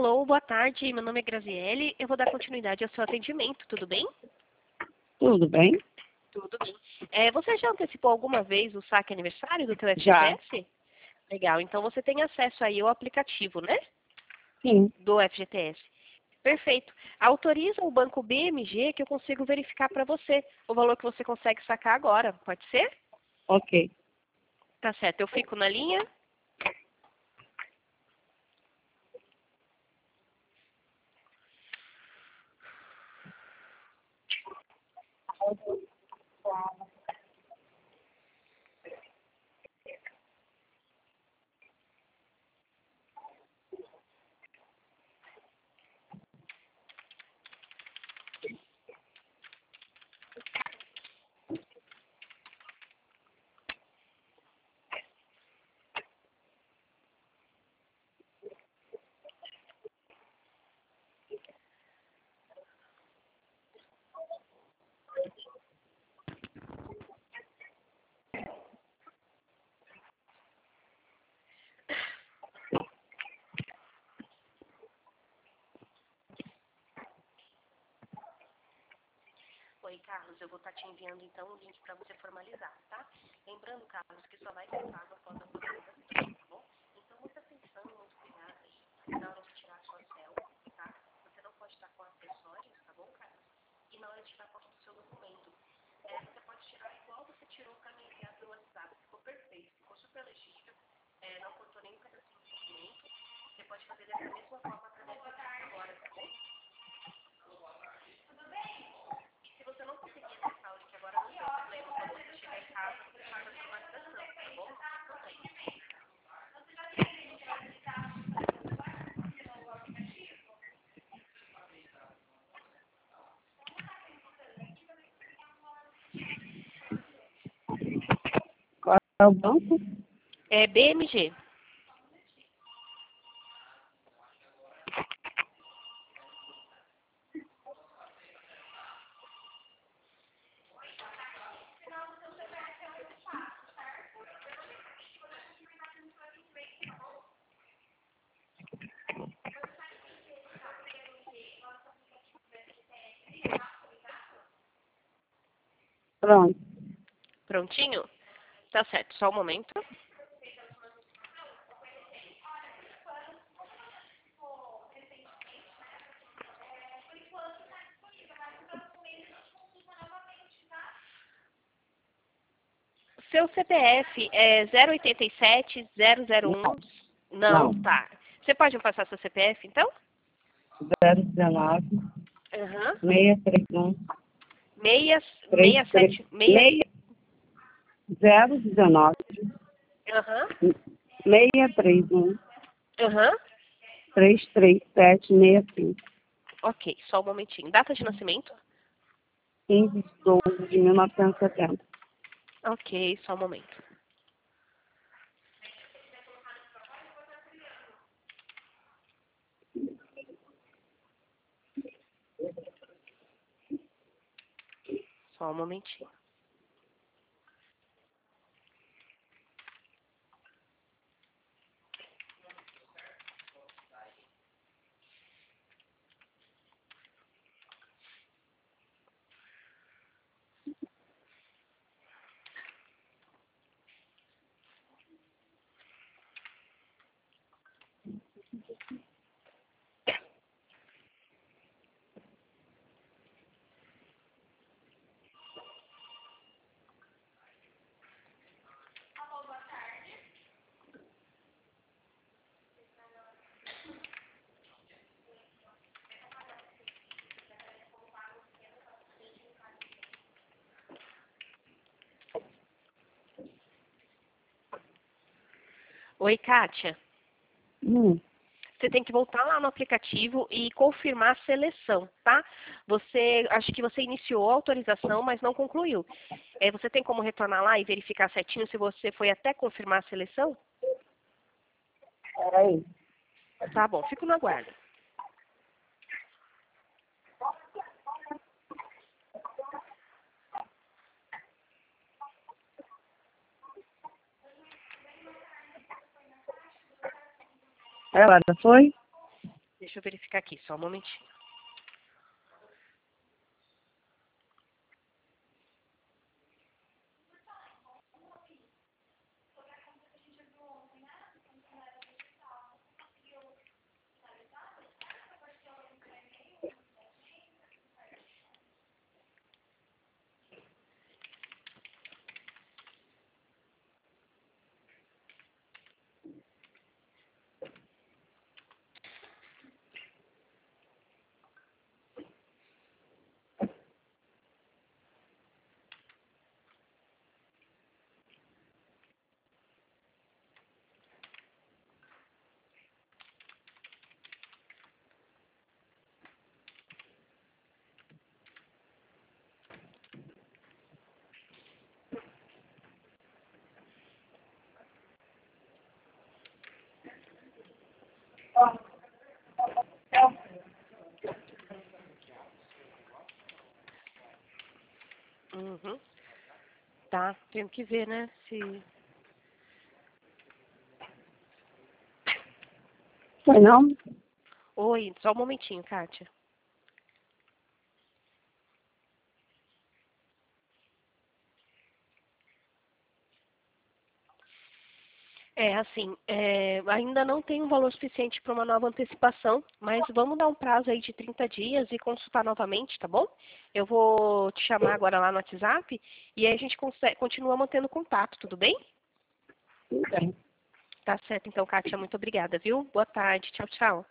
Alô, boa tarde. Meu nome é Graziele. Eu vou dar continuidade ao seu atendimento, tudo bem? Tudo bem? Tudo bem. Você já antecipou alguma vez o saque aniversário do teu Já. FGTS? Legal, então você tem acesso aí ao aplicativo, né? Sim. Do FGTS. Perfeito. Autoriza o banco BMG que eu consigo verificar para você o valor que você consegue sacar agora. Pode ser? Ok. Tá certo. Eu fico na linha. Oi, Carlos, eu vou estar te enviando então o link para você formalizar, tá? Lembrando, Carlos, que só vai ser pago após a formalização, tá bom? Então, muita atenção, muito cuidado aí na hora de tirar a sua selfie, tá? Você não pode estar com acessórios, tá bom, Carlos? E na hora de tirar foto do seu documento, você pode tirar igual você tirou para me enviar pelo WhatsApp. Ficou perfeito, ficou super legível, não cortou nenhum pedacinho do documento. Você pode fazer dessa mesma forma para me enviar agora, tá bom? Se você não conseguir acessar o link agora, não tem problema. Quando você chegar em casa, você faz a formalização, tá bom? Também. Qual é o banco? É BMG. Pronto. Prontinho? Tá certo, só um momento. Seu CPF é 087001. Não, Não. tá. Você pode me passar seu CPF, então? 019 Aham. 631 67. 019 Aham. 631 Aham. 33765. Ok, só um momentinho. Data de nascimento? 15 de 12 de 1970. Ok, só um momento. Só um momentinho. Oi, Kátia. Você tem que voltar lá no aplicativo e confirmar a seleção, tá? Acho que você iniciou a autorização, mas não concluiu. Você tem como retornar lá e verificar certinho se você foi até confirmar a seleção? Peraí. Tá bom, fico no aguardo. Agora foi? Deixa eu verificar aqui, só um momentinho. Uhum. Tá, tenho que ver, né, se... Foi não? Oi, só um momentinho, Kátia. Assim, ainda não tem um valor suficiente para uma nova antecipação, mas vamos dar um prazo aí de 30 dias e consultar novamente, tá bom? Eu vou te chamar agora lá no WhatsApp e aí a gente continua mantendo contato, tudo bem? Tudo bem. Tá certo, então, Kátia, muito obrigada, viu? Boa tarde, tchau, tchau.